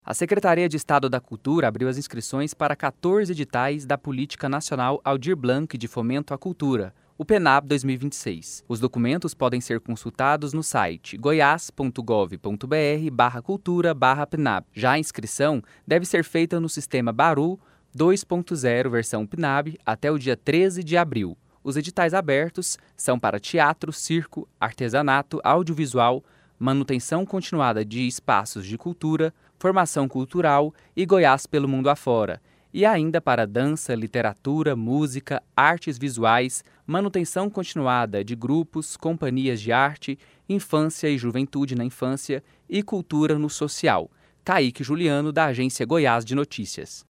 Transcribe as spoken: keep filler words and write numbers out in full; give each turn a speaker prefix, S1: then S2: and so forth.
S1: A Secretaria de Estado da Cultura abriu as inscrições para quatorze editais da Política Nacional Aldir Blanc de Fomento à Cultura, o PENAB dois mil e vinte e seis. Os documentos podem ser consultados no site goiás ponto gov ponto br barra cultura barra PENAB. Já a inscrição deve ser feita no sistema Baru dois ponto zero versão PNAB até o dia treze de abril. Os editais abertos são para teatro, circo, artesanato, audiovisual, manutenção continuada de espaços de cultura, formação cultural e Goiás pelo mundo afora, e ainda para dança, literatura, música, artes visuais, manutenção continuada de grupos, companhias de arte, infância e juventude na infância e cultura no social. Kaique Juliano, da Agência Goiás de Notícias.